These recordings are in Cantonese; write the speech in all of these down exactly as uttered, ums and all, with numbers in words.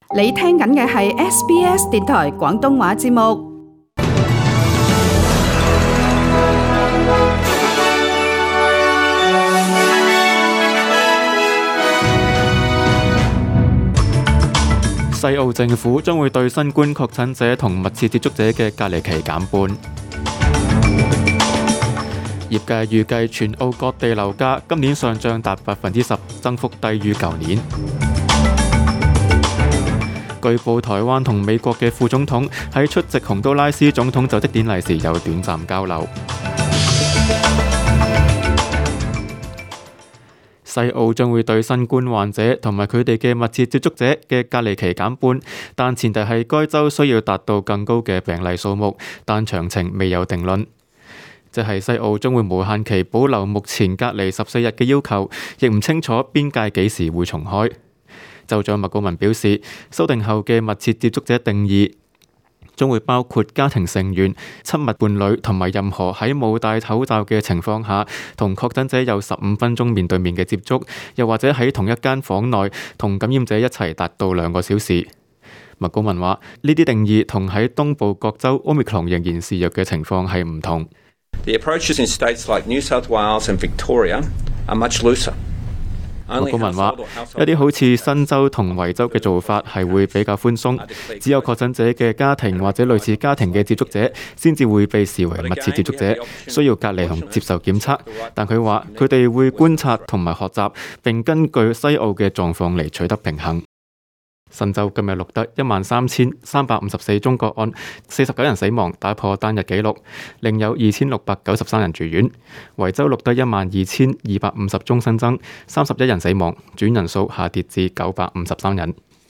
你聽緊嘅係 S B S 電台廣東話節目。 西澳政府將會對新冠確診者同密切接觸者嘅隔離期減半。業界預計全澳各地樓價今年上漲達百分之十，增幅低於舊年。據報台灣同美國嘅副總統喺出席洪都拉斯總統就職典禮時有短暫交流。西澳將會對新冠患者同埋佢哋嘅密切接觸者嘅隔離期減半，但前提係該州需要達到更高嘅病例數目，但詳情未有定論。即係西澳將會無限期保留目前隔離十四日嘅要求，亦唔清楚邊界幾時會重開。州長麥高文表示，修訂後嘅密切接觸者定義將會包括家庭成員、親密伴侶同埋任何喺冇戴口罩嘅情況下同確診者有十五分鐘面對面嘅接觸，又或者喺同一間房內同感染者一齊達到兩個小時。麥高文話：呢啲定義同喺東部各州 Omicron 仍然肆虐嘅情況係唔同。 The approaches in states like New South Wales and Victoria are much looser. 麥高文話：一啲好似新州同維州嘅做法係會比較寬鬆，只有確診者嘅家庭或者類似家庭嘅接觸者先至會被視為密切接觸者，需要隔離同接受檢測。但佢話佢哋會觀察同埋學習，並根據西澳嘅狀況嚟取得平衡。新州今日錄得一萬三千三百五十四宗個案，四十九人死亡，打破單日紀錄，另有二千六百九十三人住院。維州錄得一萬二千二百五十宗新增，三十一人死亡，住院人數下跌至九百五十三人。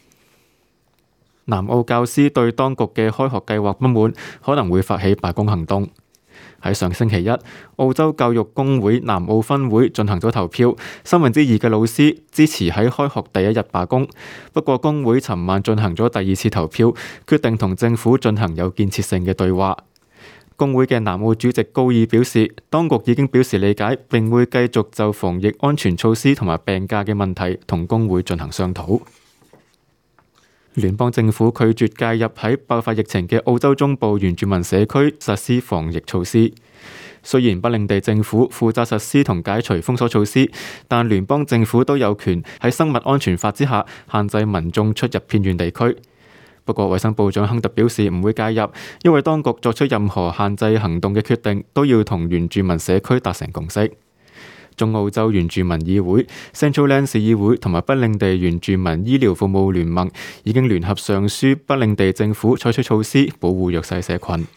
南澳教師對當局嘅開學計劃不滿，可能會發起罷工行動。喺上星期一，澳洲教育工會南澳分會進行咗投票，三分之二嘅老師支持喺開學第一日罷工。不過工會尋晚進行咗第二次投票，決定同政府進行有建設性嘅對話。工會嘅南澳主席高爾表示，當局已經表示理解，並會繼續就防疫安全措施同埋病假嘅問題同工會進行商討。聯邦政府拒絕介入喺爆發疫情嘅澳洲中部原住民社區實施防疫措施。雖然不領地政府負責實施同解除封鎖措施，但聯邦政府都有權喺生物安全法之下限制民眾出入偏遠地區。不過衛生部長亨特表示唔會介入，因為當局作出任何限制行動嘅決定都要同原住民社區達成共識。中澳洲原住民議會、Central Land 市議會同埋不領地原住民醫療服務聯盟已經聯合上書不領地政府採取措施保護弱勢社群。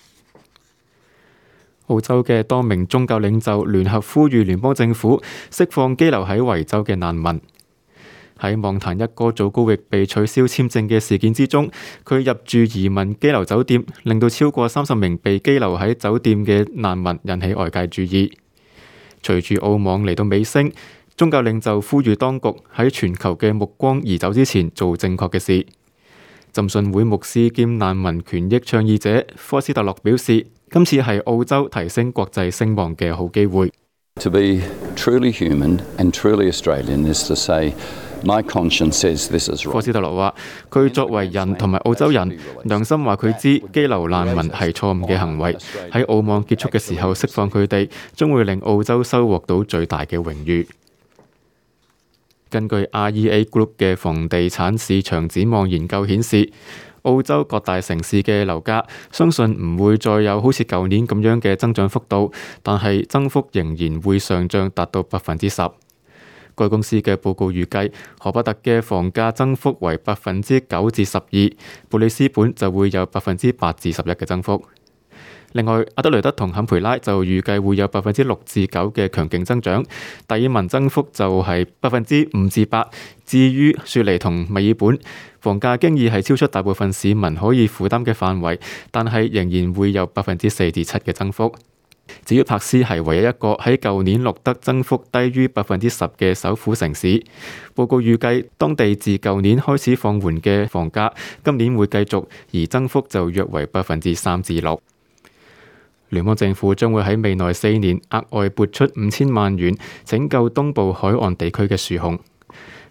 澳洲嘅多名宗教領袖聯合呼籲聯邦政府釋放羈留喺維州嘅難民。喺望壇一哥祖高域被取消簽證嘅事件之中，佢入住移民羈留酒店，令到超過三十名被羈留喺酒店嘅難民引起外界注意。隨住澳網嚟到尾聲，宗教領袖呼籲當局喺全球嘅目光移走之前做正確嘅事。浸信會牧師兼難民權益倡議者科斯特洛表示，今次係澳洲提升國際聲望嘅好機會。 To be truly human and truly Australian is to say, my conscience says this is right. 科斯特洛話：佢作為人同埋澳洲人，良心話佢知羈留難民係錯誤嘅行為。喺澳網結束嘅時候釋放佢哋，將會令澳洲收穫到最大嘅榮譽。根據 R E A Group 嘅房地產市場展望研究顯示，澳洲各大城市嘅樓價相信唔會再有好似舊年咁樣嘅增長幅度，但係增幅仍然會上漲達到百分之十。該公司嘅報告預計，荷伯特嘅房價增幅為百分之九至十二，布里斯本就會有百分之八至十一嘅增幅。另外，阿德雷德同坎培拉就預計會有百分之六至九嘅強勁增長，達爾文增幅就係百分之五至八。至於雪梨同墨爾本，房價經已係超出大部分市民可以負擔嘅範圍，但係仍然會有百分之四至七嘅增幅。至於珀斯係唯一一個喺舊年錄得增幅低於百分之十嘅首府城市。報告預計，當地自舊年開始放緩嘅房價，今年會繼續，而增幅就約為百分之三至六。聯邦政府將會喺未來四年額外撥出五千萬元拯救東部海岸地區嘅樹熊。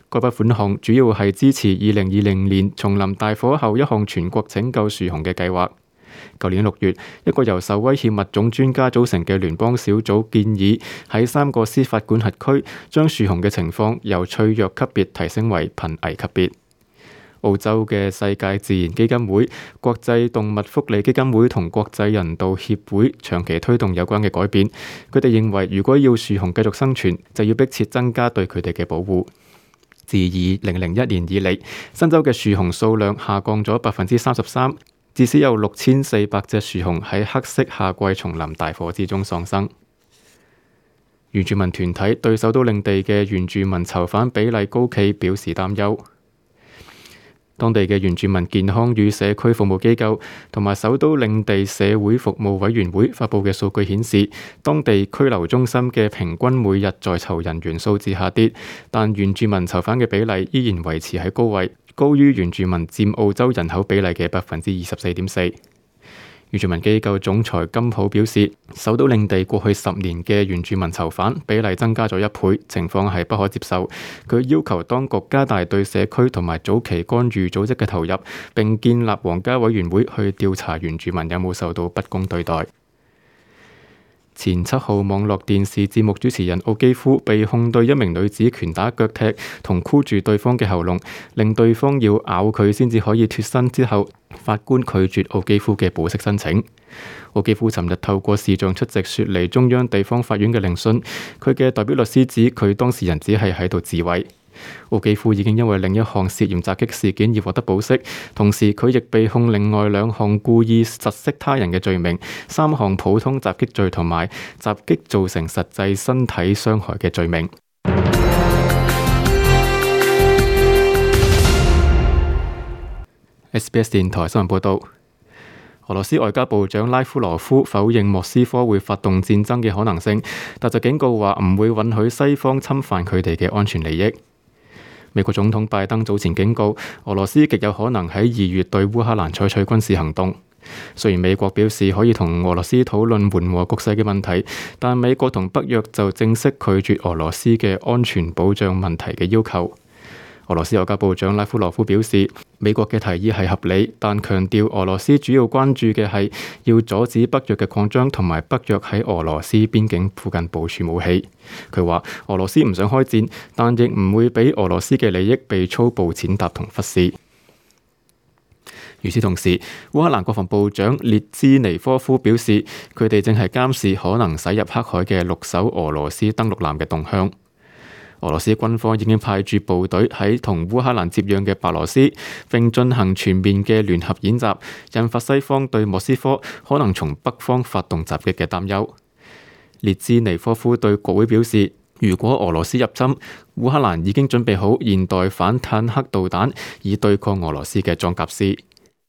該筆款項主要係支持二零二零年叢林大火後一項全國拯救樹熊嘅計劃。舊年六月，一個由受威脅物種專家組成嘅聯邦小組建議喺三個司法管轄區將樹熊嘅情況由脆弱級別提升為瀕危級別。澳洲嘅世界自然基金會、國際動物福利基金會同國際人道協會長期推動有關嘅改變。佢哋認為，如果要樹熊繼續生存，就要迫切增加對佢哋嘅保護。自二零零一年以嚟，新州嘅樹熊數量下降咗百分之三十三，至少有六千四百隻樹熊喺黑色夏季叢林大火之中喪生。原住民團體對首都領地嘅原住民囚犯比例高企表示擔憂。當地嘅原住民健康與社區服務機構同埋首都領地社會服務委員會發布嘅數據顯示，當地拘留中心嘅平均每日在囚人員數字下跌，但原住民囚犯嘅比例依然維持喺高位，高於原住民佔澳洲人口比例嘅百分之二十四點四。原住民機構總裁金普表示，首都領地過去十年嘅原住民囚犯比例增加咗一倍，情況係不可接受。佢要求當局加大對社區同埋早期干預組織嘅投入，並建立皇家委員會去調查原住民有冇受到不公對待。前七號網絡電視節目主持人奧基夫被控對一名女子拳打腳踢同箍住對方嘅喉嚨，令對方要咬佢先至可以脫身之後，法官拒絕奧基夫嘅保釋申請。奧基夫尋日透過視像出席雪梨中央地方法院嘅聆訊，佢嘅代表律師指佢當事人只係喺度自衛。奧基夫已經因為另一項涉嫌襲擊事件而獲得保釋，同時佢亦被控另外兩項故意窒息他人嘅罪名、三項普通襲擊罪同埋襲擊造成實際身體傷害嘅罪名。S B S 電台新聞報道，俄羅斯外交部長拉夫羅夫否認莫斯科會發動戰爭嘅可能性，但就警告話唔會允許西方侵犯佢哋嘅安全利益。美國總統拜登早前警告，俄羅斯極有可能喺二月對烏克蘭採取軍事行動。雖然美國表示可以同俄羅斯討論緩和局勢嘅問題，但美國同北約就正式拒絕俄羅斯嘅安全保障問題嘅要求。俄羅斯外交部長拉夫羅夫表示，美國嘅提議係合理，但強調俄羅斯主要關注嘅係要阻止北約嘅擴張，同埋北約喺俄羅斯邊境附近部署武器。佢話俄羅斯唔想開戰，但亦唔會俾俄羅斯嘅利益被粗暴踐踏同忽視。與此同時，烏克蘭國防部長列茲尼科夫表示，佢哋正係監視可能駛入黑海嘅六艘俄羅斯登陸艦嘅動向。俄羅斯軍方已經派駐部隊喺同烏克蘭接壤嘅白羅斯，並進行全面嘅聯合演習，引發西方對莫斯科可能從北方發動襲擊嘅擔憂。列茲尼科夫對國會表示，如果俄羅斯入侵，烏克蘭已經準備好現代反坦克導彈，以對抗俄羅斯嘅裝甲師。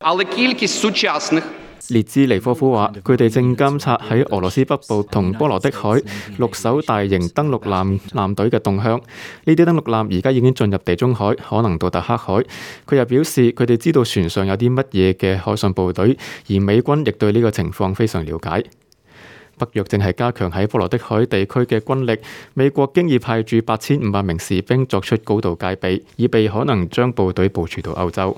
列茲尼科夫話：佢哋正監察喺俄羅斯北部同波羅的海六艘大型登陸艦艦隊嘅動向。呢啲登陸艦而家已經進入地中海，可能到達黑海。佢又表示，佢哋知道船上有啲乜嘢嘅海上部隊，而美軍亦對呢個情況非常了解。北約正係加強喺波羅的海地區嘅軍力，美國經已派駐八千五百名士兵作出高度戒備，以備可能將部隊部署到歐洲。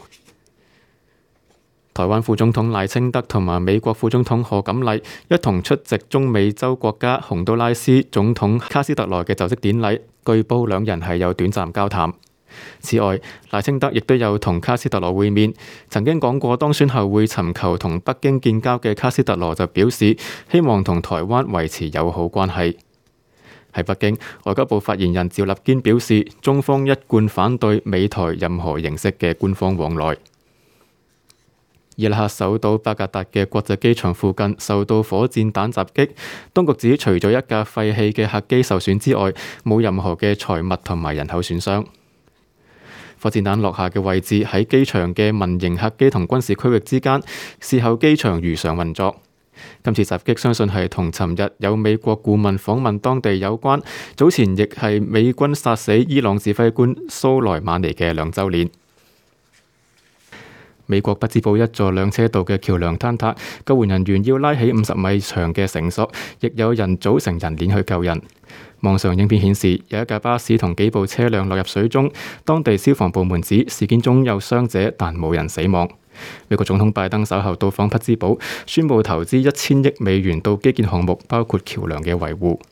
台灣副總統賴清德同埋美國副總統賀錦麗一同出席中美洲國家洪都拉斯總統卡斯特羅嘅就職典禮，據報兩人係有短暫交談。此外，賴清德亦都有同卡斯特羅會面。曾經講過當選後會尋求同北京建交嘅卡斯特羅就表示，希望同台灣維持友好關係。喺北京，外交部發言人趙立堅表示，中方一貫反對美台任何形式嘅官方往來。伊拉克首都巴格達嘅國際機場附近受到火箭彈襲擊，當局指除咗一架廢棄嘅客機受損之外，冇任何嘅財物同埋人口損傷。火箭彈落下嘅位置喺機場嘅民營客機同軍事區域之間，事後機場如常運作。今次襲擊相信係同尋日有美國顧問訪問當地有關，早前亦係美軍殺死伊朗指揮官蘇萊馬尼嘅兩週年。 美國匹茲堡一座兩車道嘅橋梁坍塌，救援人員要拉起五十米長嘅繩索，亦有人組成人鏈去救人。網上影片顯示，有一架巴士同幾部車輛落入水中，當地消防部門指事件中有傷者，但冇人死亡。美國總統拜登稍後到訪匹茲堡，宣布投資一千億美元到基建項目，包括橋梁嘅維護。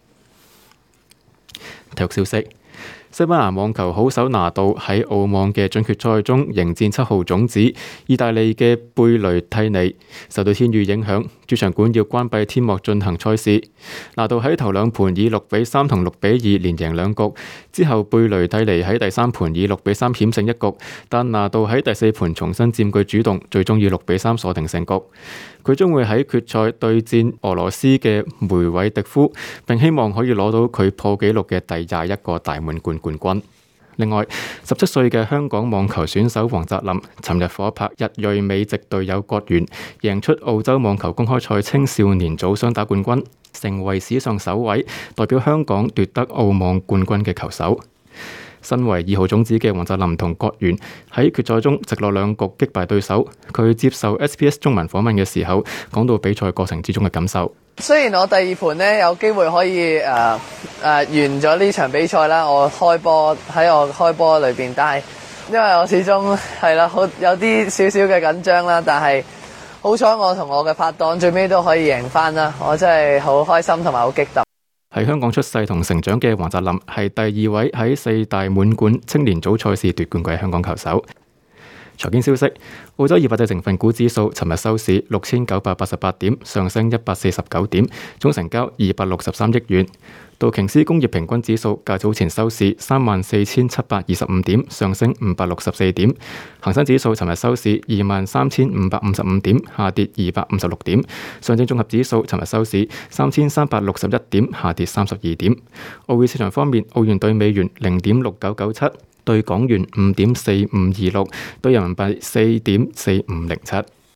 體育消息。西班牙網球好手拿度喺澳網嘅準決賽中迎戰七號種子意大利嘅貝雷蒂尼，受到天雨影響，主場館要關閉天幕進行賽事。拿度喺頭兩盤以六比三同六比二連贏兩局，之後貝雷蒂尼喺第三盤以六比三險勝一局，但拿度喺第四盤重新佔據主動，最終以六比三鎖定勝局。佢將會喺決賽對戰俄羅斯嘅梅韋迪夫，並希望可以攞到佢破紀錄嘅第廿一個大滿貫冠軍。另外，十七歲嘅香港網球選手黃澤林，尋日夥拍日裔美籍隊友葛源，贏出澳洲網球公開賽青少年組雙打冠軍，成為史上首位代表香港奪得澳網冠軍嘅球手。身為二號種子嘅黃澤林同葛源喺決賽中直落兩局擊敗對手。佢接受 S B S 中文訪問嘅時候，講到比賽過程之中嘅感受。 雖然我第二盤呢有機會可以誒誒、呃呃、完咗呢場比賽啦，我開波喺我開波裏邊，但係因為我始終係啦，好有啲少少嘅緊張啦，但係好彩我同我嘅拍檔最尾都可以贏翻啦，我真係好開心同埋好激動。 喺香港出世同成長嘅黃澤林係第二位喺四大滿貫青年組賽事奪冠嘅香港球手。財經消息，澳洲二百隻成分股指數尋日收市六千九百八十八點，上升一百四十九點，總成交二百六十三億元。道瓊斯工業平均指數較早前收市三萬四千七百二十五點，上升五百六十四點。恒生指數尋日收市二萬三千五百五十五點，下跌二百五十六點。上證綜合指數尋日收市三千三百六十一點，下跌三十二點。外匯市場方面，澳元對美元零點六九九七，對港元五點四五二六，對人民幣四點四五零七。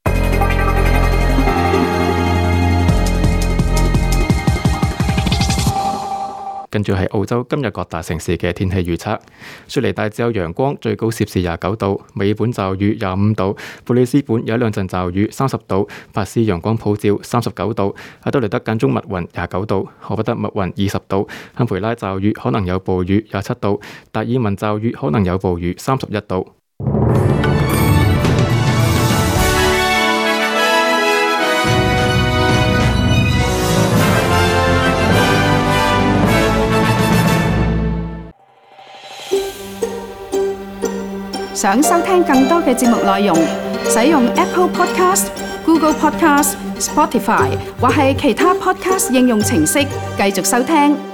跟住係澳洲今日各大城市嘅天氣預測：雪梨大致有陽光，最高攝氏廿九度；墨爾本驟雨廿五度；布里斯本有一兩陣驟雨三十度；珀斯陽光普照三十九度；阿德萊德間中密雲廿九度；荷伯特密雲二十度；堪培拉驟雨可能有暴雨廿七度；達爾文驟雨可能有暴雨三十一度。 想收聽更多嘅節目內容，使用 Apple Podcast、Google Podcast、Spotify 或係其他 Podcast 應用程式繼續收聽。